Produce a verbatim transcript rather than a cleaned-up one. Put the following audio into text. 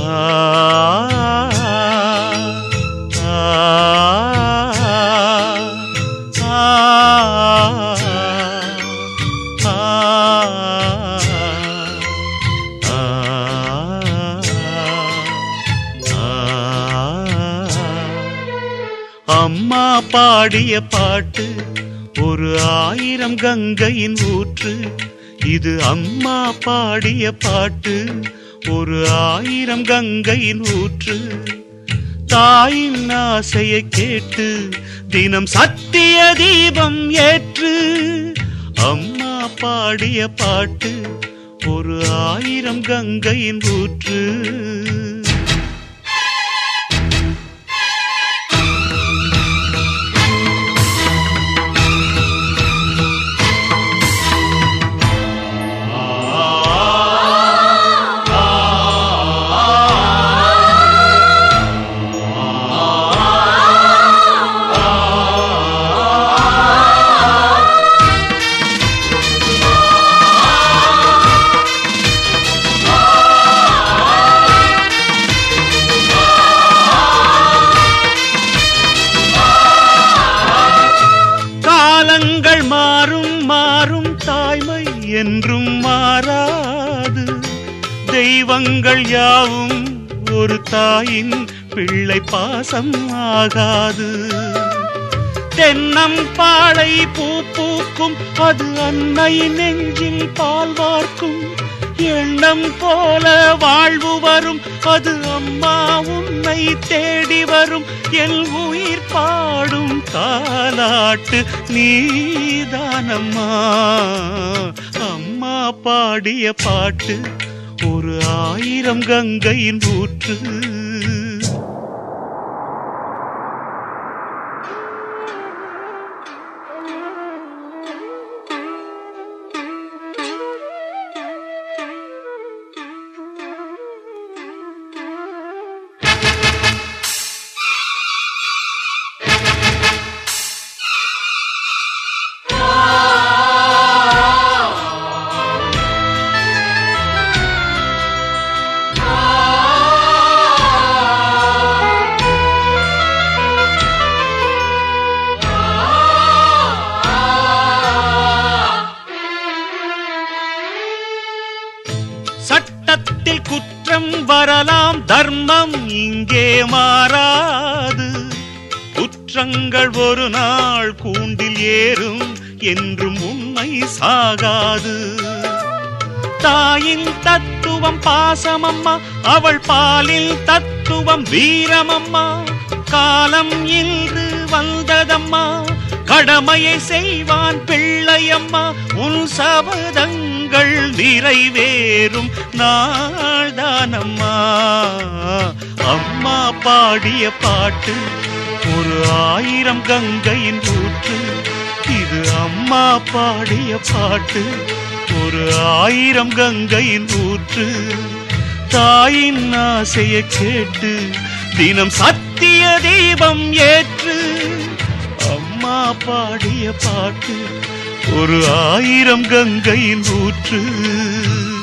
அம்மா பாடிய பாட்டு ஒரு ஆயிரம் கங்கையின் ஊற்று. இது அம்மா பாடிய பாட்டு ஒரு ஆயிரம் கங்கையின் ஊற்று. தாயின் ஆசையை கேட்டு தினம் சத்திய தீபம் ஏற்று. அம்மா பாடிய பாட்டு ஒரு ஆயிரம் கங்கையின் ஊற்று. மாறும் மாறும் தாய்மை என்றும் மாறாது. தெய்வங்கள் யாவும் ஒரு தாயின் பிள்ளை பாசம் ஆகாது. தென்னம் பாளை பூ பூக்கும் அது அன்னை நெஞ்சில் பால் வார்க்கும். எண்ணம் போல வாழ்வு வரும் அது அம்மா உன்னை தேடி வரும். என் உயிர் பாடும் தாலாட்டு நீதானம்மா. அம்மா பாடிய பாட்டு ஒரு ஆயிரம் கங்கையின் ஊற்று. சட்டத்தில் குற்றம் வரலாம், தர்மம் இங்கே மாறாது. குற்றங்கள் ஒரு நாள் கூண்டில் ஏறும் என்றும் உண்மை சாகாது. தாயின் தத்துவம் பாசமம்மா, அவள் பாலில் தத்துவம் வீரமம்மா. காலம் இன்று வந்ததம்மா, கடமையை செய்வான் பிள்ளையம்மா. உன் சபதங்கள் நிறைவேறும் நாள்தானம்மா. அம்மா பாடிய பாட்டு ஒரு ஆயிரம் கங்கையின் ஊற்று. இது அம்மா பாடிய பாட்டு ஒரு ஆயிரம் கங்கையின் ஊற்று. தாயின் ஆசையை கேட்டு தினம் சத்திய தீபம் ஏற்று. அம்மா பாடிய பாட்டு ஒரு ஆயிரம் கங்கையின் ஊற்று.